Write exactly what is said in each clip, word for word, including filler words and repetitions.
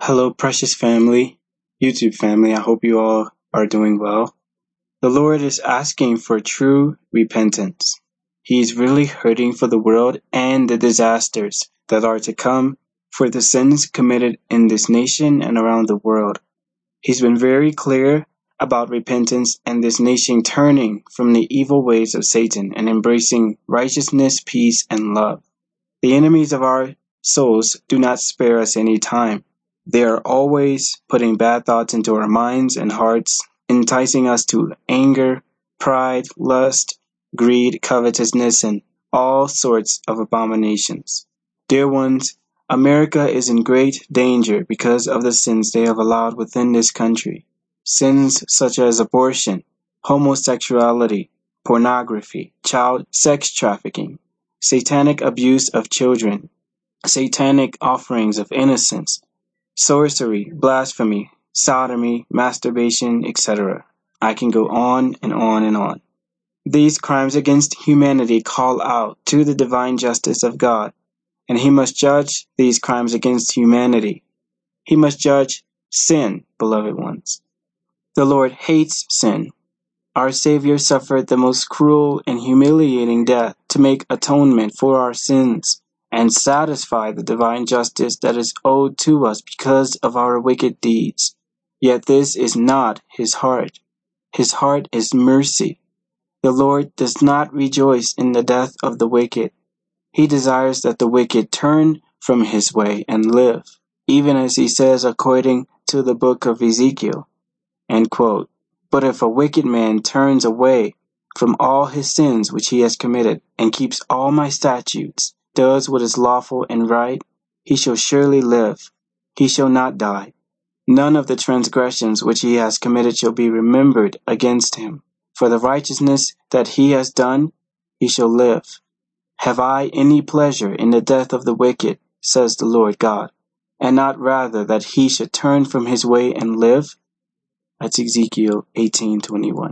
Hello, precious family, YouTube family. I hope you all are doing well. The Lord is asking for true repentance. He's really hurting for the world and the disasters that are to come for the sins committed in this nation and around the world. He's been very clear about repentance and this nation turning from the evil ways of Satan and embracing righteousness, peace, and love. The enemies of our souls do not spare us any time. They are always putting bad thoughts into our minds and hearts, enticing us to anger, pride, lust, greed, covetousness, and all sorts of abominations. Dear ones, America is in great danger because of the sins they have allowed within this country. Sins such as abortion, homosexuality, pornography, child sex trafficking, satanic abuse of children, satanic offerings of innocence, sorcery, blasphemy, sodomy, masturbation, et cetera. I can go on and on and on. These crimes against humanity call out to the divine justice of God, and He must judge these crimes against humanity. He must judge sin, beloved ones. The Lord hates sin. Our Savior suffered the most cruel and humiliating death to make atonement for our sins and satisfy the divine justice that is owed to us because of our wicked deeds. Yet this is not His heart. His heart is mercy. The Lord does not rejoice in the death of the wicked. He desires that the wicked turn from his way and live, even as He says according to the book of Ezekiel. End quote. But if a wicked man turns away from all his sins which he has committed, and keeps all my statutes, does what is lawful and right, he shall surely live. He shall not die. None of the transgressions which he has committed shall be remembered against him. For the righteousness that he has done, he shall live. Have I any pleasure in the death of the wicked, says the Lord God, and not rather that he should turn from his way and live? That's Ezekiel eighteen twenty-one.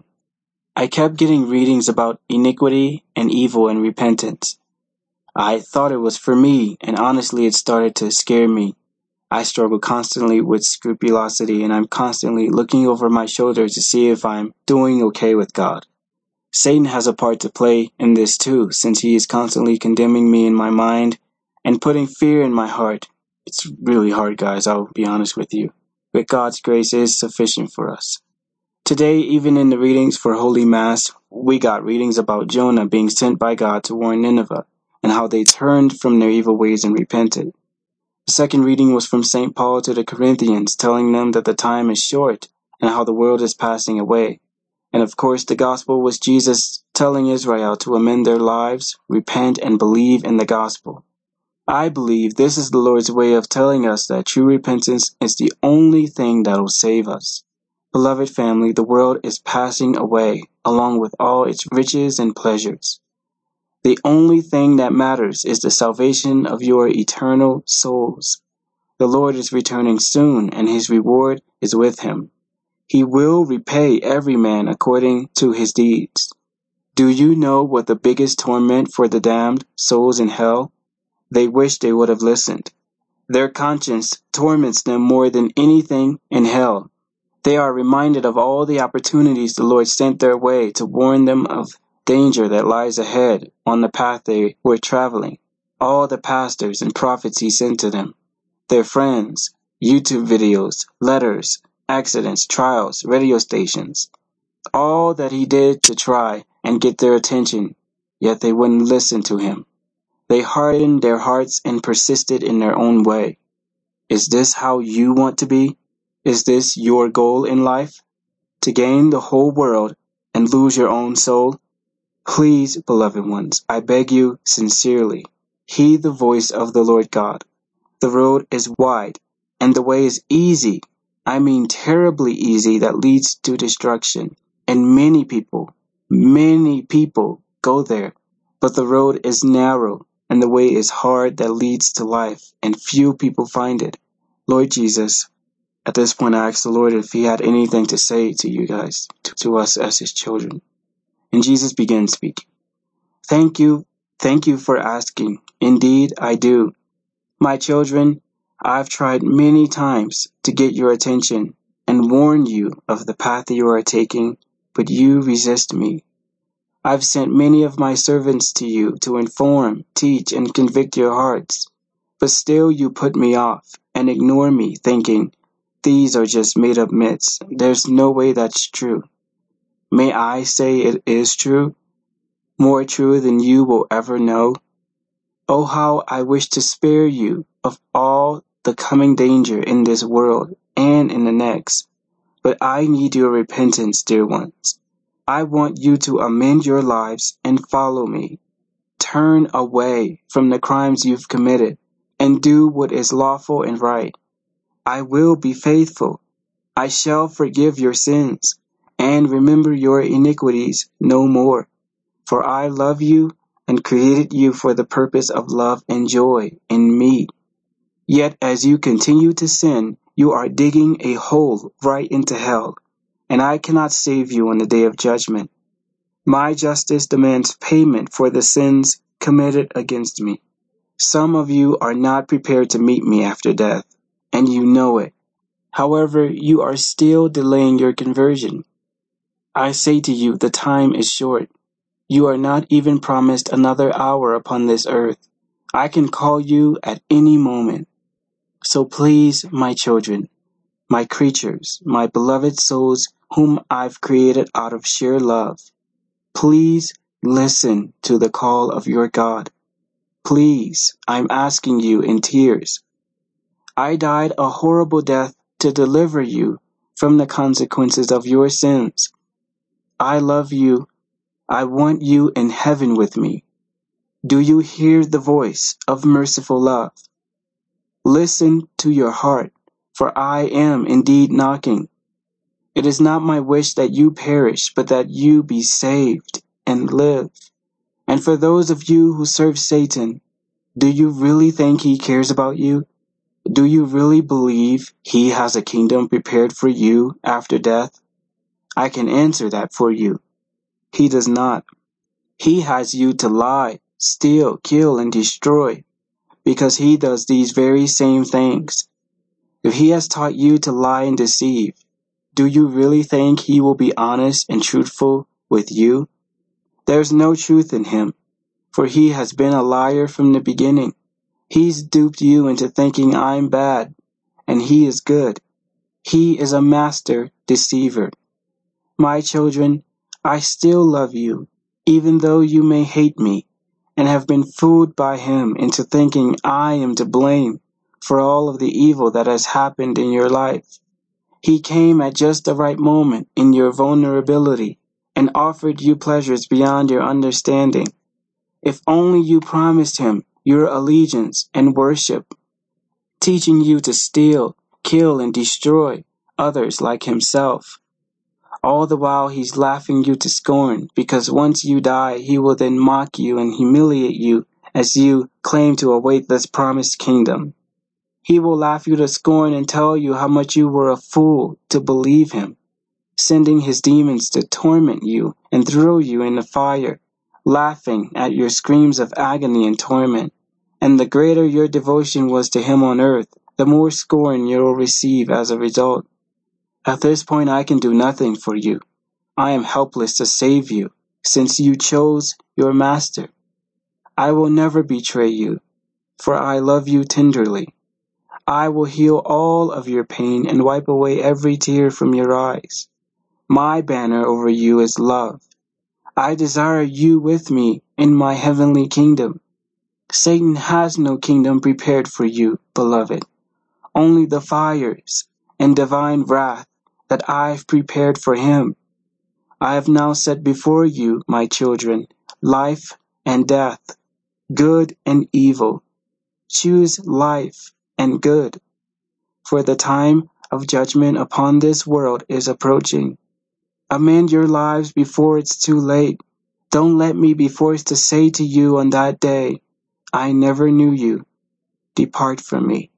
I kept getting readings about iniquity and evil and repentance. I thought it was for me, and honestly it started to scare me. I struggle constantly with scrupulosity, and I'm constantly looking over my shoulder to see if I'm doing okay with God. Satan has a part to play in this too, since he is constantly condemning me in my mind and putting fear in my heart. It's really hard, guys, I'll be honest with you. But God's grace is sufficient for us. Today, even in the readings for Holy Mass, we got readings about Jonah being sent by God to warn Nineveh, and how they turned from their evil ways and repented. The second reading was from Saint Paul to the Corinthians, telling them that the time is short, and how the world is passing away. And of course, the gospel was Jesus telling Israel to amend their lives, repent, and believe in the gospel. I believe this is the Lord's way of telling us that true repentance is the only thing that will save us. Beloved family, the world is passing away, along with all its riches and pleasures. The only thing that matters is the salvation of your eternal souls. The Lord is returning soon, and His reward is with Him. He will repay every man according to his deeds. Do you know what the biggest torment for the damned souls in hell? They wish they would have listened. Their conscience torments them more than anything in hell. They are reminded of all the opportunities the Lord sent their way to warn them of danger that lies ahead on the path they were traveling. All the pastors and prophets He sent to them, their friends, YouTube videos, letters, accidents, trials, radio stations. All that He did to try and get their attention, yet they wouldn't listen to Him. They hardened their hearts and persisted in their own way. Is this how you want to be? Is this your goal in life? To gain the whole world and lose your own soul? Please, beloved ones, I beg you sincerely, heed the voice of the Lord God. The road is wide, and the way is easy. I mean terribly easy, that leads to destruction. And many people, many people go there. But the road is narrow, and the way is hard that leads to life, and few people find it. Lord Jesus, at this point I ask the Lord if He had anything to say to you guys, to, to us as His children. And Jesus began speaking. Thank you, thank you for asking. Indeed, I do. My children, I've tried many times to get your attention and warn you of the path you are taking, but you resist me. I've sent many of my servants to you to inform, teach, and convict your hearts, but still you put me off and ignore me, thinking, these are just made-up myths. There's no way that's true. May I say it is true? More true than you will ever know? Oh, how I wish to spare you of all the coming danger in this world and in the next. But I need your repentance, dear ones. I want you to amend your lives and follow me. Turn away from the crimes you've committed and do what is lawful and right. I will be faithful. I shall forgive your sins and remember your iniquities no more. For I love you and created you for the purpose of love and joy in me. Yet as you continue to sin, you are digging a hole right into hell, and I cannot save you on the day of judgment. My justice demands payment for the sins committed against me. Some of you are not prepared to meet me after death, and you know it. However, you are still delaying your conversion. I say to you, the time is short. You are not even promised another hour upon this earth. I can call you at any moment. So please, my children, my creatures, my beloved souls whom I've created out of sheer love, please listen to the call of your God. Please, I'm asking you in tears. I died a horrible death to deliver you from the consequences of your sins. I love you. I want you in heaven with me. Do you hear the voice of merciful love? Listen to your heart, for I am indeed knocking. It is not my wish that you perish, but that you be saved and live. And for those of you who serve Satan, do you really think he cares about you? Do you really believe he has a kingdom prepared for you after death? I can answer that for you. He does not. He has you to lie, steal, kill, and destroy, because he does these very same things. If he has taught you to lie and deceive, do you really think he will be honest and truthful with you? There's no truth in him, for he has been a liar from the beginning. He's duped you into thinking I'm bad, and he is good. He is a master deceiver. My children, I still love you, even though you may hate me, and have been fooled by him into thinking I am to blame for all of the evil that has happened in your life. He came at just the right moment in your vulnerability and offered you pleasures beyond your understanding. If only you promised him your allegiance and worship, teaching you to steal, kill, and destroy others like himself. All the while he's laughing you to scorn, because once you die, he will then mock you and humiliate you as you claim to await this promised kingdom. He will laugh you to scorn and tell you how much you were a fool to believe him, sending his demons to torment you and throw you in the fire, laughing at your screams of agony and torment. And the greater your devotion was to him on earth, the more scorn you will receive as a result. At this point I can do nothing for you. I am helpless to save you, since you chose your master. I will never betray you, for I love you tenderly. I will heal all of your pain and wipe away every tear from your eyes. My banner over you is love. I desire you with me in my heavenly kingdom. Satan has no kingdom prepared for you, beloved. Only the fires and divine wrath that I've prepared for him. I have now set before you, my children, life and death, good and evil. Choose life and good, for the time of judgment upon this world is approaching. Amend your lives before it's too late. Don't let me be forced to say to you on that day, I never knew you. Depart from me.